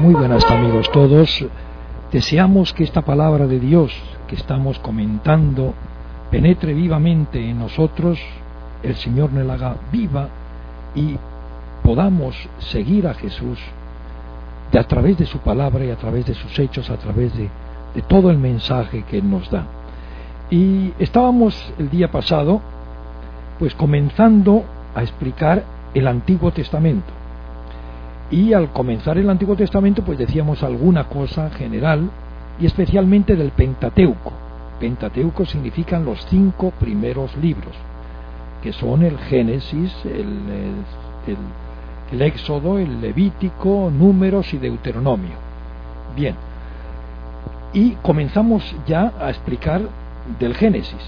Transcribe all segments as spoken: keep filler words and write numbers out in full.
Muy buenas amigos todos. Deseamos que esta palabra de Dios que estamos comentando penetre vivamente en nosotros, el Señor nos la haga viva y podamos seguir a Jesús de a través de su palabra y a través de sus hechos, a través de, de todo el mensaje que Él nos da. Y estábamos el día pasado pues comenzando a explicar el Antiguo Testamento. Y al comenzar el Antiguo Testamento pues decíamos alguna cosa general y especialmente del Pentateuco. Pentateuco significan los cinco primeros libros, que son el Génesis, el, el, el, el Éxodo, el Levítico, Números y Deuteronomio. Bien, y comenzamos ya a explicar del Génesis.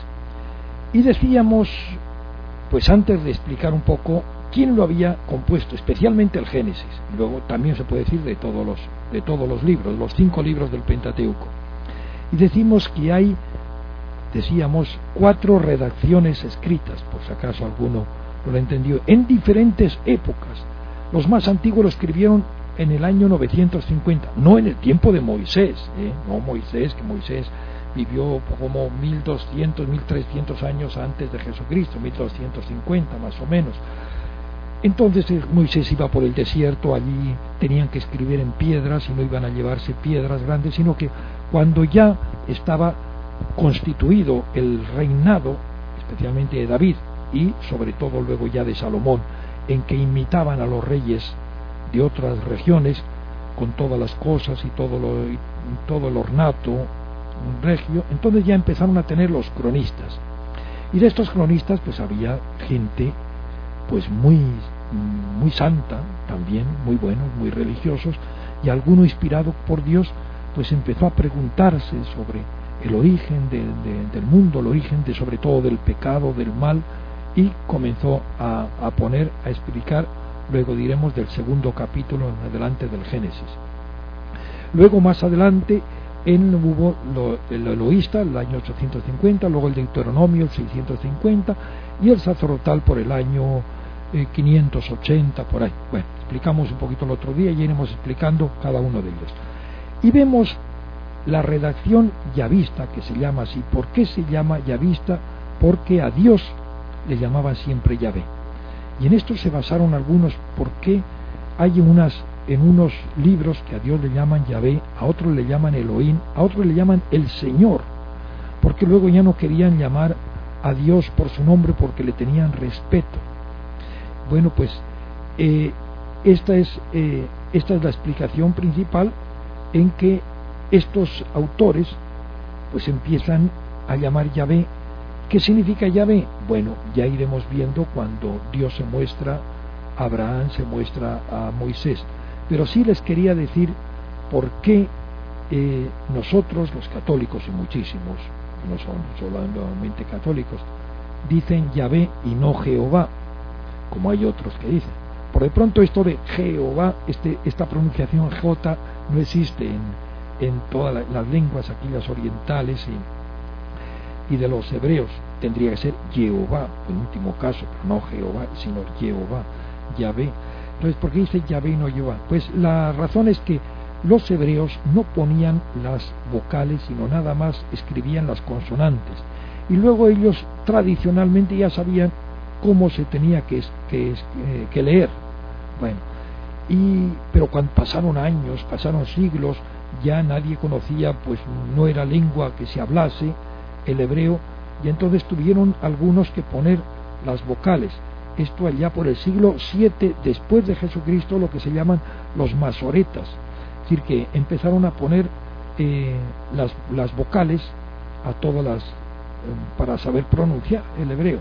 Y decíamos, pues antes de explicar un poco quién lo había compuesto, especialmente el Génesis, luego también se puede decir de todos los, de todos los libros, los cinco libros del Pentateuco. Y decimos que hay, decíamos, cuatro redacciones escritas, por si acaso alguno no lo entendió, en diferentes épocas. Los más antiguos lo escribieron en el año novecientos cincuenta, no en el tiempo de Moisés, ¿eh? no Moisés, que Moisés vivió como mil doscientos, mil trescientos años antes de Jesucristo, mil doscientos cincuenta más o menos. Entonces Moisés iba por el desierto, allí tenían que escribir en piedras y no iban a llevarse piedras grandes, sino que cuando ya estaba constituido el reinado, especialmente de David y sobre todo luego ya de Salomón, en que imitaban a los reyes de otras regiones con todas las cosas y todo, lo, y todo el ornato regio, entonces ya empezaron a tener los cronistas. Y de estos cronistas pues había gente pues muy, muy santa también, muy buenos, muy religiosos, y alguno inspirado por Dios pues empezó a preguntarse sobre el origen de, de, del mundo, el origen de sobre todo del pecado, del mal, y comenzó a, a poner, a explicar, luego diremos del segundo capítulo en adelante del Génesis. Luego más adelante en, hubo lo, el Eloísta, el año ochocientos cincuenta, luego el Deuteronomio, el seiscientos cincuenta, y el sacerdotal por el año eh, quinientos ochenta, por ahí. Bueno, explicamos un poquito el otro día y iremos explicando cada uno de ellos. Y vemos la redacción yavista, que se llama así. ¿Por qué se llama yavista? Porque a Dios le llamaban siempre Yahvé. Y en esto se basaron algunos, porque hay unas, en unos libros que a Dios le llaman Yahvé, a otros le llaman Elohim, a otros le llaman el Señor, porque luego ya no querían llamar a Dios por su nombre porque le tenían respeto. Bueno, pues eh, esta es eh, esta es la explicación principal en que estos autores pues empiezan a llamar Yahvé. ¿Qué significa Yahvé? Bueno, ya iremos viendo cuando Dios se muestra a Abraham, se muestra a Moisés. Pero sí les quería decir por qué eh, nosotros, los católicos, y muchísimos, no son solamente católicos, dicen Yahvé y no Jehová, como hay otros que dicen. Por de pronto esto de Jehová, este, esta pronunciación J no existe en, en todas las lenguas aquellas orientales y, y de los hebreos. Tendría que ser Jehová, en último caso, pero no Jehová, sino Jehová, Yahvé. Entonces, ¿por qué dice Yahvé y no Jehová? Pues la razón es que los hebreos no ponían las vocales, sino nada más escribían las consonantes. Y luego ellos tradicionalmente ya sabían cómo se tenía que, que, que leer. Bueno, y, pero cuando pasaron años, pasaron siglos, ya nadie conocía, pues no era lengua que se hablase el hebreo, y entonces tuvieron algunos que poner las vocales. Esto allá por el siglo siete después de Jesucristo, lo que se llaman los masoretas, es decir, que empezaron a poner eh, las, las vocales a todas las, eh, para saber pronunciar el hebreo.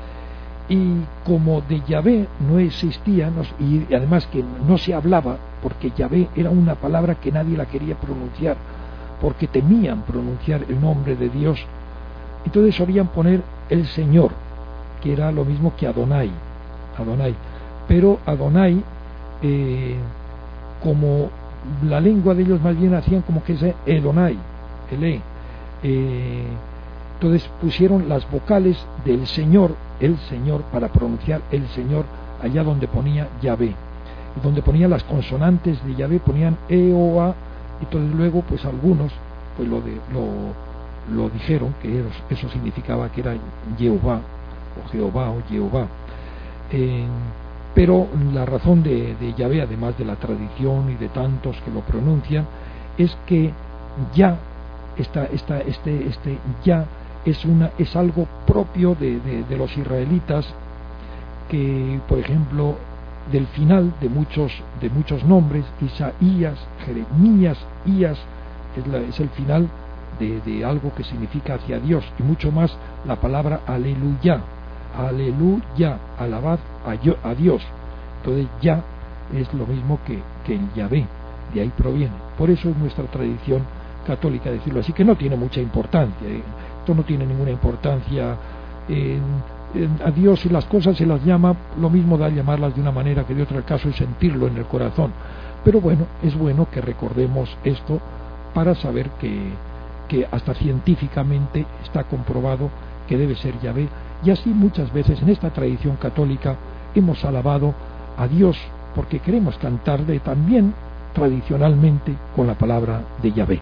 Y como de Yahvé no existía, no, y además que no se hablaba, porque Yahvé era una palabra que nadie la quería pronunciar, porque temían pronunciar el nombre de Dios, entonces solían poner el Señor, que era lo mismo que Adonai, Adonai. Pero Adonai, eh, como la lengua de ellos más bien hacían como que es Elonai, Ele, eh, entonces pusieron las vocales del Señor, el Señor, para pronunciar el Señor allá donde ponía Yahvé. donde ponían las consonantes de Yahvé, ponían E o A, y entonces luego pues algunos pues lo, de, lo, lo dijeron, que eso significaba que era Jehová, o Jehová, o Jehová. Eh, pero la razón de, de Yahvé, además de la tradición y de tantos que lo pronuncian, es que ya, esta, esta, este, este ya es, una, es algo propio de, de, de los israelitas, que por ejemplo del final de muchos, de muchos nombres, Isaías, Jeremías, Ías, es, la, es el final de, de algo que significa hacia Dios, y mucho más la palabra aleluya, aleluya, alabad a, yo, a Dios. Entonces ya es lo mismo que, que el Yahvé, de ahí proviene. Por eso es nuestra tradición católica decirlo así, que no tiene mucha importancia, ¿eh? Esto no tiene ninguna importancia. eh, a Dios y las cosas se las llama, lo mismo da llamarlas de una manera que de otra, el caso es sentirlo en el corazón. Pero bueno, es bueno que recordemos esto para saber que, que hasta científicamente está comprobado que debe ser Yahvé, y así muchas veces en esta tradición católica hemos alabado a Dios porque queremos cantarle también tradicionalmente con la palabra de Yahvé.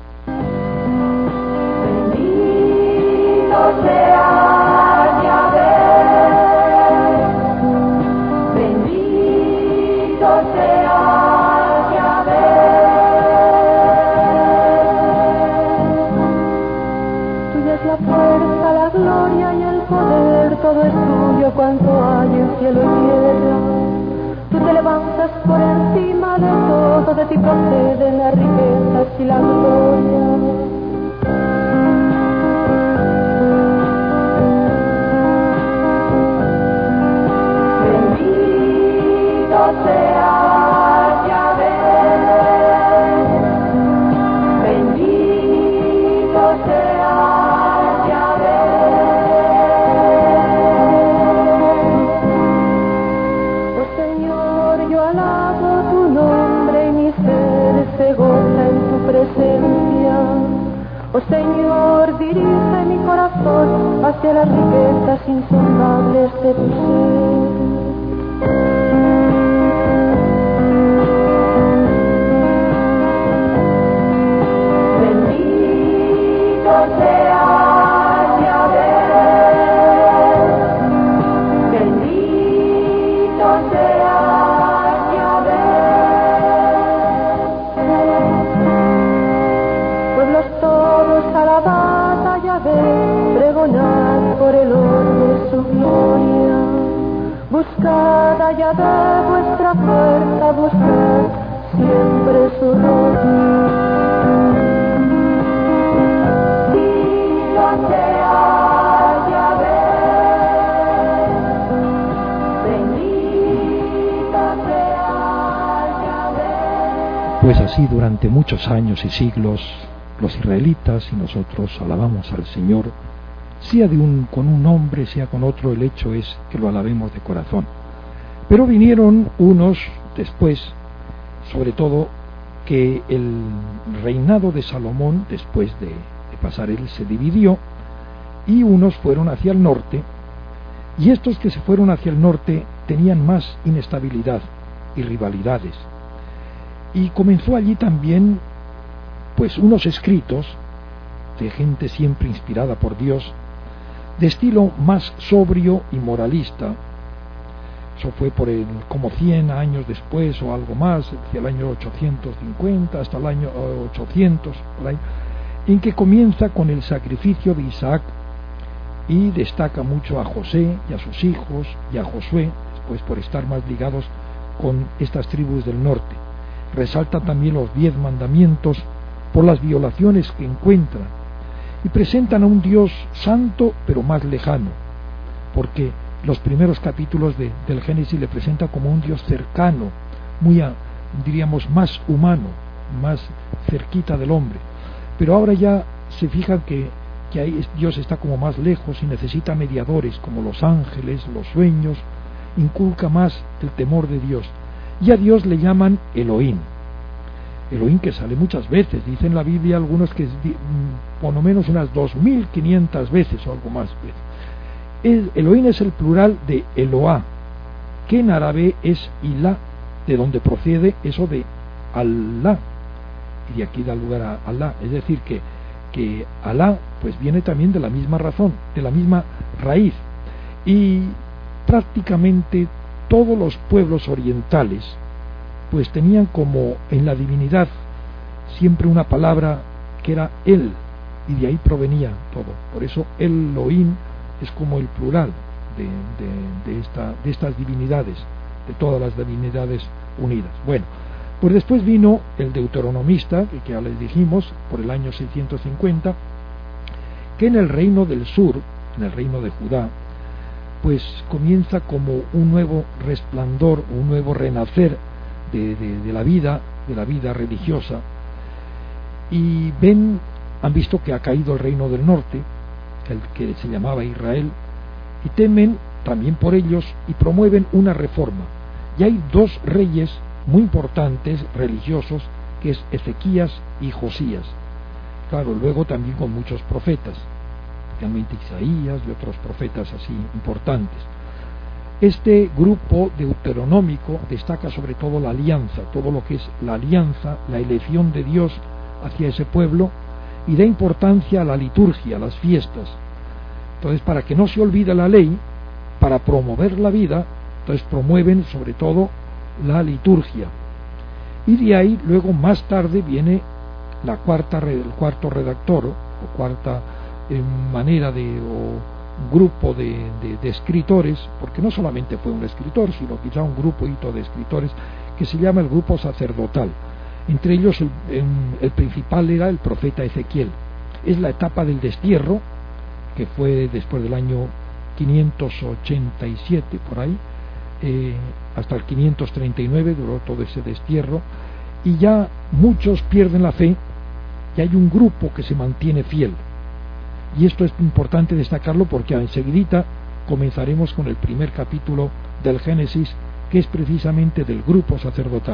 Bendito sea todo es tuyo, cuanto hay en cielo y tierra. Tú te levantas por encima de todo, de ti proceden las riquezas y la gloria. Bendito sea Yahvé, bendito sea oh Señor, dirige mi corazón hacia las riquezas insondables de tu ser. Bendito sea Yahvé, bendito sea Yahvé. Pueblos todos alabad a Yahvé, pregonad por el orbe su gloria. Buscad a Yahvé vuestra fuerza, buscad siempre su rostro. Bendito sea Yahvé, bendito sea Yahvé. Pues así durante muchos años y siglos los israelitas y nosotros alabamos al Señor, sea de un, con un nombre, sea con otro, el hecho es que lo alabemos de corazón. Pero vinieron unos después, sobre todo que el reinado de Salomón, después de, de pasar él, se dividió, y unos fueron hacia el norte, y estos que se fueron hacia el norte tenían más inestabilidad y rivalidades. Y comenzó allí también pues unos escritos de gente siempre inspirada por Dios, de estilo más sobrio y moralista. Eso fue por el, como cien años después o algo más, hacia el año ochocientos cincuenta hasta el año ochocientos, por ahí, en que comienza con el sacrificio de Isaac y destaca mucho a José y a sus hijos y a Josué, después por estar más ligados con estas tribus del norte. Resalta también los diez mandamientos por las violaciones que encuentran, y presentan a un Dios santo pero más lejano, porque los primeros capítulos de, del Génesis le presenta como un Dios cercano, muy a, diríamos más humano, más cerquita del hombre, pero ahora ya se fijan que, que ahí Dios está como más lejos y necesita mediadores como los ángeles, los sueños, inculca más el temor de Dios, y a Dios le llaman Elohim. Elohim, que sale muchas veces, dice en la Biblia algunos que por lo menos unas dos mil quinientas veces o algo más. El Elohim es el plural de Eloá, que en árabe es Ilá, de donde procede eso de Alá, y de aquí da lugar a Alá, es decir que, que Alá pues viene también de la misma razón, de la misma raíz, y prácticamente todos los pueblos orientales pues tenían como en la divinidad siempre una palabra que era Él, y de ahí provenía todo. Por eso Elohim es como el plural de, de, de, esta, de estas divinidades, de todas las divinidades unidas. Bueno, pues después vino el deuteronomista, que ya les dijimos, por el año seiscientos cincuenta, que en el reino del sur, en el reino de Judá, pues comienza como un nuevo resplandor, un nuevo renacer de, de, de la vida, de la vida religiosa, y ven, han visto que ha caído el reino del norte, el que se llamaba Israel, y temen también por ellos y promueven una reforma. Y hay dos reyes muy importantes religiosos, que es Ezequías y Josías. Claro, luego también con muchos profetas, especialmente Isaías y otros profetas así importantes. Este grupo deuteronómico destaca sobre todo la alianza, todo lo que es la alianza, la elección de Dios hacia ese pueblo, y da importancia a la liturgia, a las fiestas. Entonces, para que no se olvide la ley, para promover la vida, entonces promueven sobre todo la liturgia. Y de ahí luego más tarde viene la cuarta, el cuarto redactor o cuarta eh, manera de o grupo de, de, de escritores, porque no solamente fue un escritor, sino quizá un grupo de escritores que se llama el grupo sacerdotal. Entre ellos el, el, el principal era el profeta Ezequiel. Es la etapa del destierro, que fue después del año quinientos ochenta y siete por ahí, eh, hasta el quinientos treinta y nueve duró todo ese destierro, y ya muchos pierden la fe, y hay un grupo que se mantiene fiel. Y esto es importante destacarlo porque enseguidita comenzaremos con el primer capítulo del Génesis, que es precisamente del grupo sacerdotal.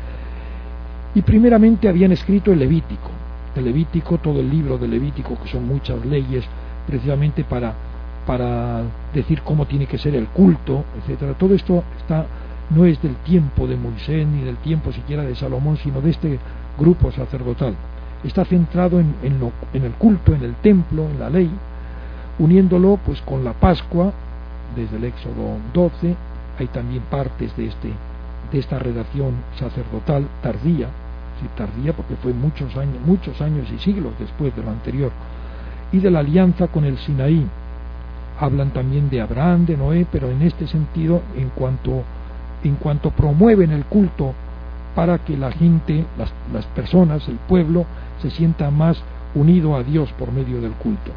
Y primeramente habían escrito el Levítico, el Levítico, todo el libro del Levítico, que son muchas leyes, precisamente para, para decir cómo tiene que ser el culto, etcétera. Todo esto está, no es del tiempo de Moisés, ni del tiempo siquiera de Salomón, sino de este grupo sacerdotal. Está centrado en, en, lo, en el culto, en el templo, en la ley, uniéndolo pues con la Pascua, desde el Éxodo doce, hay también partes de, este, de esta redacción sacerdotal tardía, sí, tardía porque fue muchos años, muchos años y siglos después de lo anterior, y de la alianza con el Sinaí. Hablan también de Abraham, de Noé, pero en este sentido, en cuanto, en cuanto promueven el culto para que la gente, las, las personas, el pueblo, se sienta más unido a Dios por medio del culto.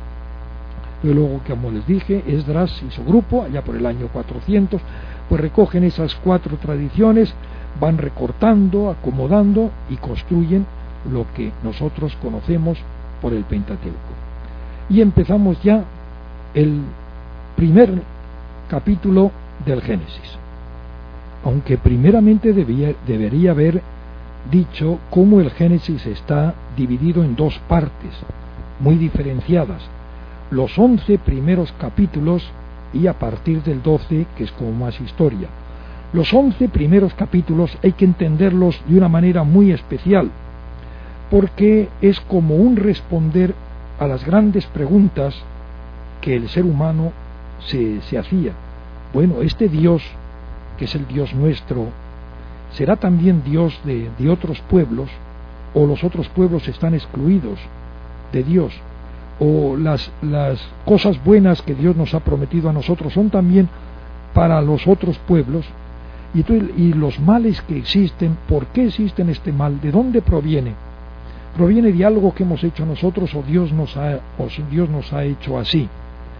Y luego, como les dije, Esdras y su grupo, allá por el año cuatrocientos, pues recogen esas cuatro tradiciones, van recortando, acomodando y construyen lo que nosotros conocemos por el Pentateuco. Y empezamos ya el primer capítulo del Génesis. Aunque primeramente debía, debería haber dicho cómo el Génesis está dividido en dos partes muy diferenciadas, los once primeros capítulos y a partir del doce, que es como más historia. Los once primeros capítulos hay que entenderlos de una manera muy especial, porque es como un responder a las grandes preguntas que el ser humano se, se hacía. Bueno, este Dios, que es el Dios nuestro, ¿será también Dios de, de otros pueblos? ¿O los otros pueblos están excluidos de Dios? ¿O las, las cosas buenas que Dios nos ha prometido a nosotros son también para los otros pueblos? Y, y los males que existen, ¿por qué existen este mal? ¿De dónde proviene? ¿Proviene de algo que hemos hecho nosotros o Dios nos ha, o Dios nos ha hecho así?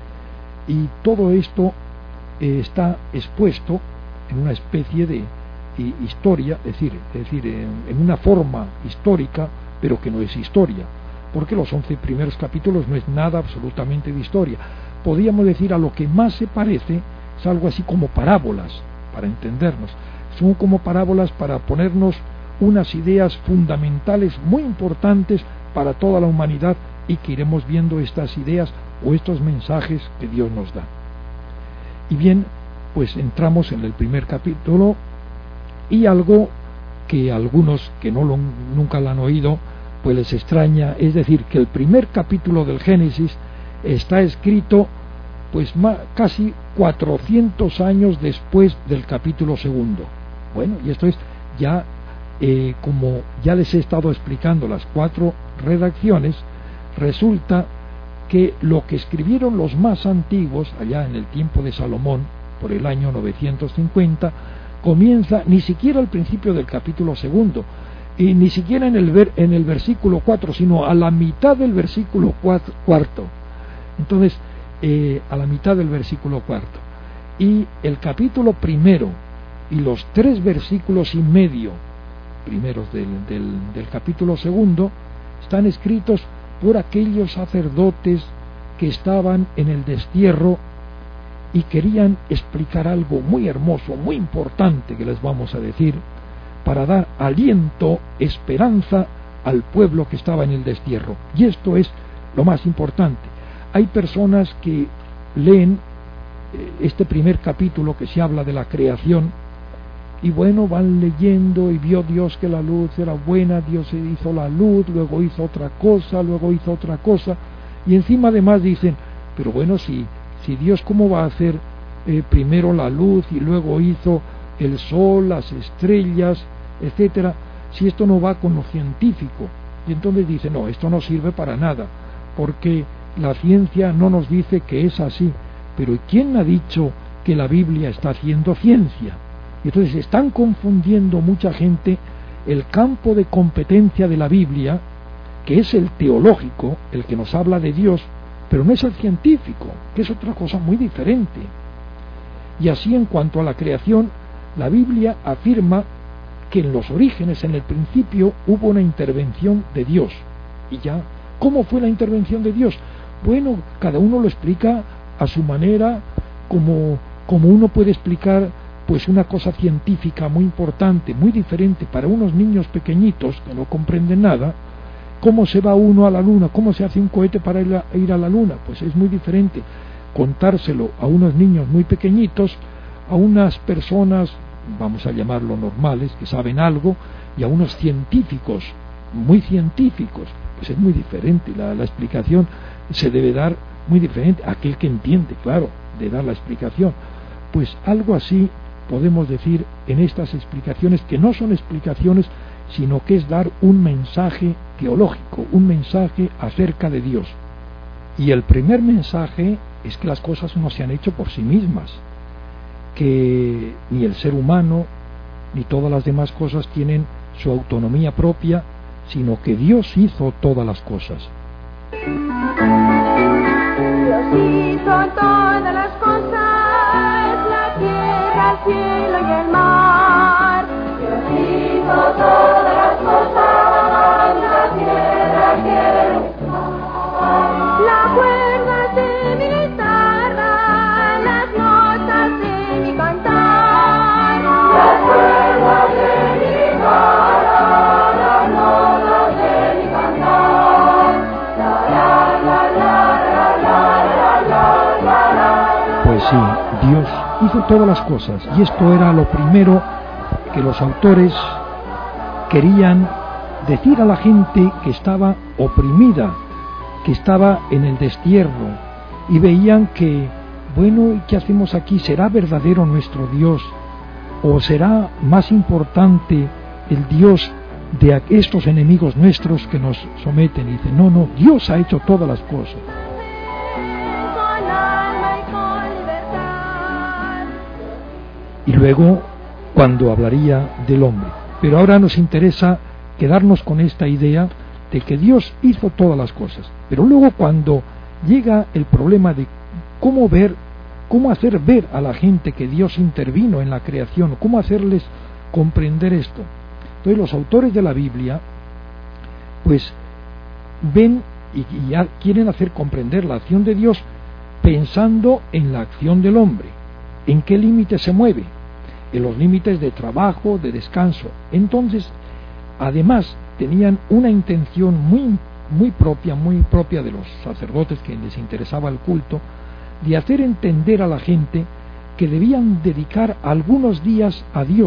Y todo esto eh, está expuesto en una especie de eh, historia, es decir, es decir en, en una forma histórica, pero que no es historia, porque los once primeros capítulos no es nada absolutamente de historia. Podríamos decir, a lo que más se parece es algo así como parábolas, para entendernos. Son como parábolas para ponernos unas ideas fundamentales muy importantes para toda la humanidad, y que iremos viendo estas ideas o estos mensajes que Dios nos da. Y bien, pues entramos en el primer capítulo, Y algo que algunos que no lo, nunca lo han oído, pues les extraña, es decir, que el primer capítulo del Génesis está escrito pues más, casi cuatrocientos años después del capítulo segundo. Bueno, y esto es ya, eh, como ya les he estado explicando las cuatro redacciones, resulta que lo que escribieron los más antiguos, allá en el tiempo de Salomón, por el año novecientos cincuenta, comienza ni siquiera al principio del capítulo segundo, y ni siquiera en el, ver, en el versículo cuatro, sino a la mitad del versículo cuatro, cuarto. Entonces, eh, a la mitad del versículo cuarto. Y el capítulo primero y los tres versículos y medio primeros del, del, del capítulo segundo están escritos por aquellos sacerdotes que estaban en el destierro y querían explicar algo muy hermoso, muy importante que les vamos a decir, para dar aliento, esperanza al pueblo que estaba en el destierro. Y esto es lo más importante. Hay personas que leen este primer capítulo que se habla de la creación y bueno, van leyendo y vio Dios que la luz era buena, Dios hizo la luz, luego hizo otra cosa, luego hizo otra cosa, y encima además dicen, pero bueno, si, si Dios cómo va a hacer eh, primero la luz y luego hizo el sol, las estrellas, etcétera, si esto no va con lo científico. Y entonces dice, no, esto no sirve para nada, porque la ciencia no nos dice que es así. Pero ¿quién ha dicho que la Biblia está haciendo ciencia? Y entonces están confundiendo mucha gente el campo de competencia de la Biblia, que es el teológico, el que nos habla de Dios, pero no es el científico, que es otra cosa muy diferente. Y así, en cuanto a la creación, la Biblia afirma que en los orígenes, en el principio, hubo una intervención de Dios. Y ya, ¿cómo fue la intervención de Dios? Bueno, cada uno lo explica a su manera, como, como uno puede explicar pues una cosa científica muy importante, muy diferente para unos niños pequeñitos que no comprenden nada. ¿Cómo se va uno a la luna? ¿Cómo se hace un cohete para ir a, ir a la luna? Pues es muy diferente contárselo a unos niños muy pequeñitos, a unas personas, vamos a llamarlo normales, que saben algo, y a unos científicos, muy científicos. Pues es muy diferente, la, la explicación se debe dar muy diferente a aquel que entiende, claro, de dar la explicación. Pues algo así podemos decir en estas explicaciones, que no son explicaciones, sino que es dar un mensaje teológico, un mensaje acerca de Dios. Y el primer mensaje es que las cosas no se han hecho por sí mismas, que ni el ser humano ni todas las demás cosas tienen su autonomía propia, sino que Dios hizo todas las cosas. Dios hizo todas las cosas, la tierra, el cielo y el mar. Dios hizo todas las cosas, la tierra, el cielo y el mar. Las cuerdas de mi guitarra, las notas de mi cantar. Las cuerdas de mi guitarra, las notas de mi cantar. La, la, la, la, la, la, la, la. Pues sí, Dios hizo todas las cosas, y esto era lo primero que los autores querían decir a la gente que estaba oprimida, que estaba en el destierro, y veían que, bueno, ¿y qué hacemos aquí? ¿Será verdadero nuestro Dios? ¿O será más importante el Dios de estos enemigos nuestros que nos someten? Y dicen, no, no, Dios ha hecho todas las cosas. Y luego, cuando hablaría del hombre. Pero ahora nos interesa quedarnos con esta idea de que Dios hizo todas las cosas. Pero luego, cuando llega el problema de cómo ver, cómo hacer ver a la gente que Dios intervino en la creación, cómo hacerles comprender esto. Entonces, los autores de la Biblia, pues, ven y, y quieren hacer comprender la acción de Dios pensando en la acción del hombre. ¿En qué límite se mueve? En los límites de trabajo, de descanso. Entonces, además, tenían una intención muy, muy propia, muy propia de los sacerdotes que les interesaba el culto, de hacer entender a la gente que debían dedicar algunos días a Dios,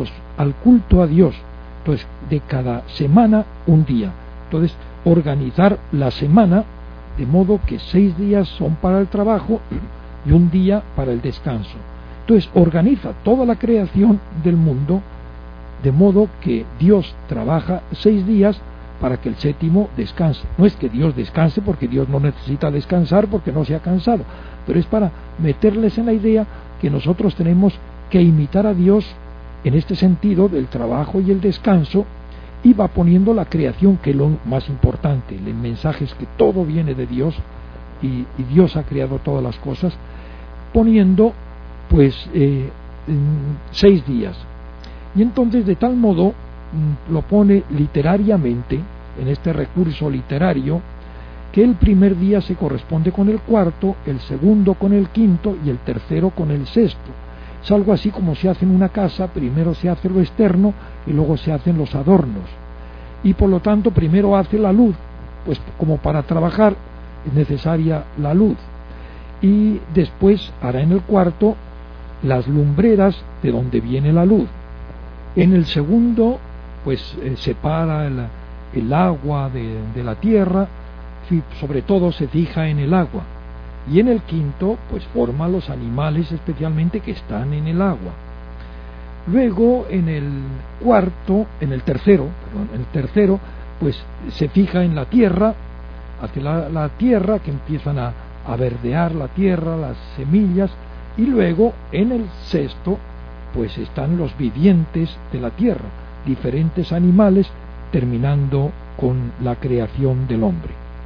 al culto a Dios. Entonces, de cada semana un día. Entonces, organizar la semana de modo que seis días son para el trabajo y un día para el descanso. Entonces, organiza toda la creación del mundo de modo que Dios trabaja seis días para que el séptimo descanse. No es que Dios descanse porque Dios no necesita descansar porque no se ha cansado, pero es para meterles en la idea que nosotros tenemos que imitar a Dios en este sentido del trabajo y el descanso, y va poniendo la creación, que es lo más importante. El mensaje es que todo viene de Dios y, y Dios ha creado todas las cosas, poniendo pues eh, seis días. Y entonces de tal modo lo pone literariamente, en este recurso literario, que el primer día se corresponde con el cuarto, el segundo con el quinto y el tercero con el sexto. Es algo así como se hace en una casa: primero se hace lo externo y luego se hacen los adornos. Y por lo tanto primero hace la luz, pues como para trabajar es necesaria la luz. Y después hará en el cuarto las lumbreras de donde viene la luz. En el segundo, pues eh, separa el, el agua de, de la tierra, sobre todo se fija en el agua. Y en el quinto, pues forma los animales especialmente que están en el agua. Luego, en el cuarto, en el tercero, perdón, en el tercero, pues se fija en la tierra, hace la, la tierra, que empiezan a, a verdear la tierra, las semillas, y luego en el sexto, pues están los vivientes de la tierra, diferentes animales, terminando con la creación del hombre.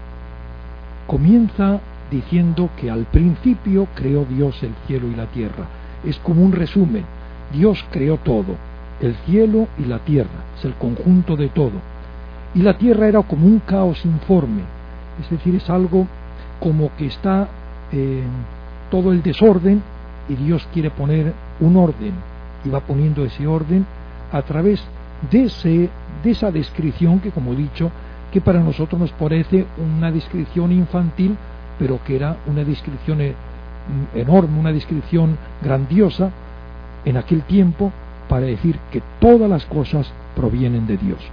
Comienza diciendo que al principio creó Dios el cielo y la tierra. Es como un resumen. Dios creó todo, el cielo y la tierra, es el conjunto de todo. Y la tierra era como un caos informe, es decir, es algo como que está eh, todo el desorden, y Dios quiere poner un orden, y va poniendo ese orden a través de, ese, de esa descripción que, como he dicho, que para nosotros nos parece una descripción infantil, pero que era una descripción enorme, una descripción grandiosa en aquel tiempo, para decir que todas las cosas provienen de Dios.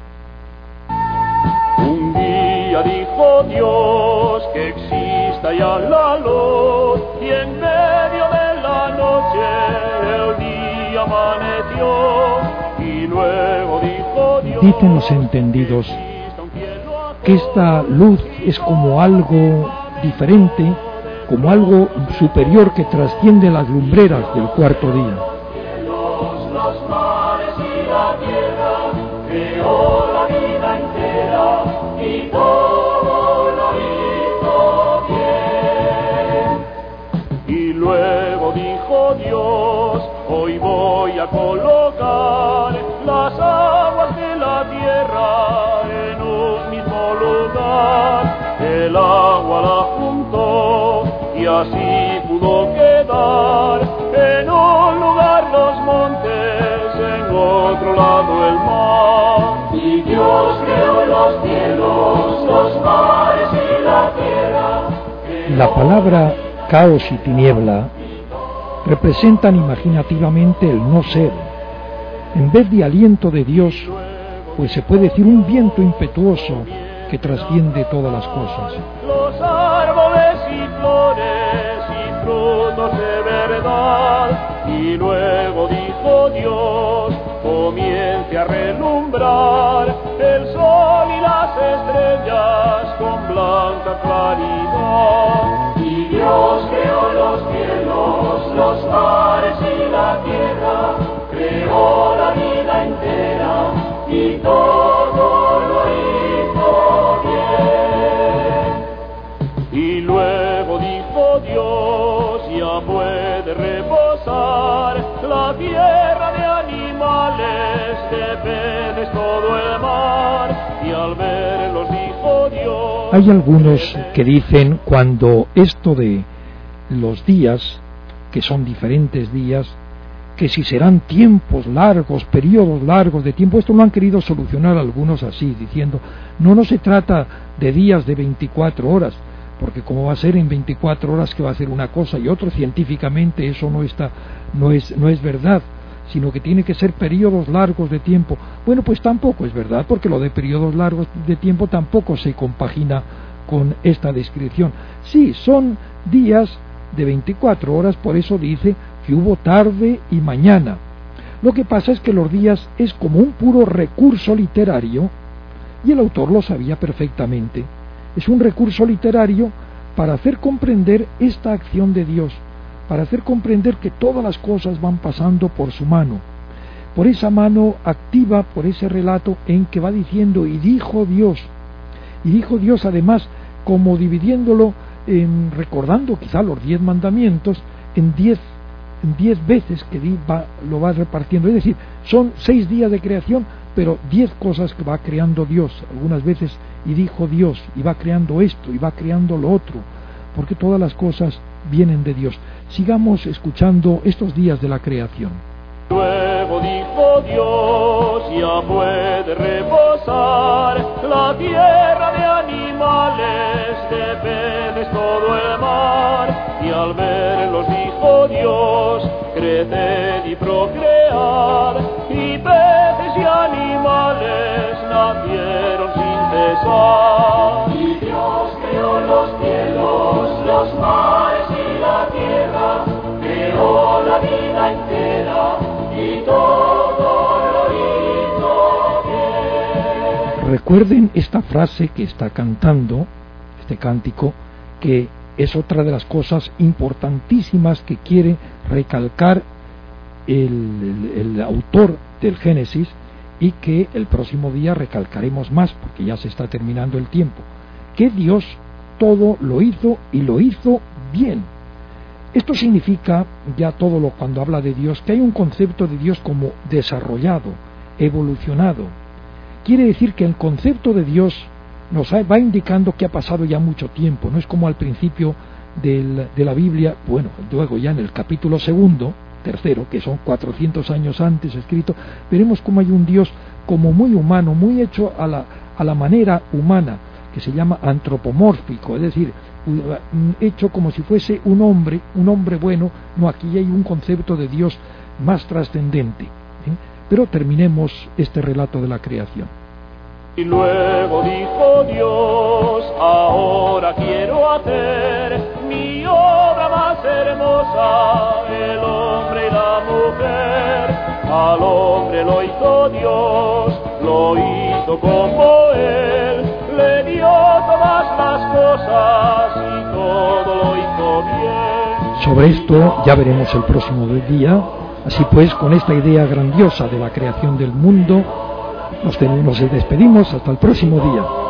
Un día dijo Dios que exista ya la luz, y en medio de la noche el día amaneció, y luego dijo Dios. Dicen los entendidos que esta luz es como algo diferente, como algo superior que trasciende las lumbreras del cuarto día. Los mares y la tierra, creó la vida entera y todo lo hizo bien. Y luego dijo Dios: hoy voy a colocar las aguas de la tierra en un mismo lugar. El agua la juntó y así pudo quedar en un lugar los montes, en otro lado el mar. Y Dios creó los cielos, los mares y la tierra. La palabra caos y tiniebla representan imaginativamente el no ser. En vez de aliento de Dios, pues se puede decir un viento impetuoso que trasciende todas las cosas. Los árboles y flores y frutos de verdad. Y luego dijo Dios: comience a relumbrar el sol y las estrellas con blanca claridad. Y Dios creó los cielos, los mares y la tierra, creó la vida entera y todo lo hizo bien. Y luego dijo Dios: ya puede reposar la tierra de animales, de peces todo el mar. Y al verlos dijo Dios. Hay algunos que dicen, cuando esto de los días, que son diferentes días, que si serán tiempos largos, periodos largos de tiempo, esto lo han querido solucionar algunos así, diciendo: no, no se trata de días de veinticuatro horas, porque como va a ser en veinticuatro horas que va a ser una cosa y otra, científicamente eso no está, no es, no es verdad, sino que tiene que ser periodos largos de tiempo. Bueno, pues tampoco es verdad, porque lo de periodos largos de tiempo tampoco se compagina con esta descripción. Sí, son días de veinticuatro horas, por eso dice que hubo tarde y mañana. Lo que pasa es que los días es como un puro recurso literario, y el autor lo sabía perfectamente. Es un recurso literario para hacer comprender esta acción de Dios, para hacer comprender que todas las cosas van pasando por su mano, por esa mano activa, por ese relato en que va diciendo, y dijo Dios, y dijo Dios además, como dividiéndolo, en, recordando quizá los diez mandamientos, en diez, en diez veces que va, lo va repartiendo, es decir, son seis días de creación, pero diez cosas que va creando Dios, algunas veces, y dijo Dios, y va creando esto, y va creando lo otro, porque todas las cosas vienen de Dios. Sigamos escuchando estos días de la creación. Luego dijo Dios, ya puede reposar la tierra de animales, de peces todo el mar, y al verlos dijo Dios, creced y procread, y peces y animales nacieron sin cesar. Y Dios creó los cielos, los mares y la tierra, creó la vida entera, y todo lo hizo bien. Recuerden esta frase que está cantando, este cántico, que es otra de las cosas importantísimas que quiere recalcar el, el, el autor del Génesis, y que el próximo día recalcaremos más, porque ya se está terminando el tiempo, que Dios todo lo hizo y lo hizo bien. Esto significa, ya todo lo cuando habla de Dios, que hay un concepto de Dios como desarrollado, evolucionado. Quiere decir que el concepto de Dios nos va indicando que ha pasado ya mucho tiempo, no es como al principio del, de la Biblia, bueno, luego ya en el capítulo segundo, tercero, que son cuatrocientos años antes escrito, veremos cómo hay un Dios como muy humano, muy hecho a la, a la manera humana, que se llama antropomórfico, es decir, hecho como si fuese un hombre, un hombre bueno. No, aquí hay un concepto de Dios más trascendente, ¿eh? Pero terminemos este relato de la creación. Y luego dijo Dios, ahora quiero hacer mi obra más hermosa, el hombre y la mujer. Al hombre lo hizo Dios, lo hizo como él, le dio todas las cosas y todo lo hizo bien. Sobre esto ya veremos el próximo día. Así pues, con esta idea grandiosa de la creación del mundo, nos, nos despedimos hasta el próximo día.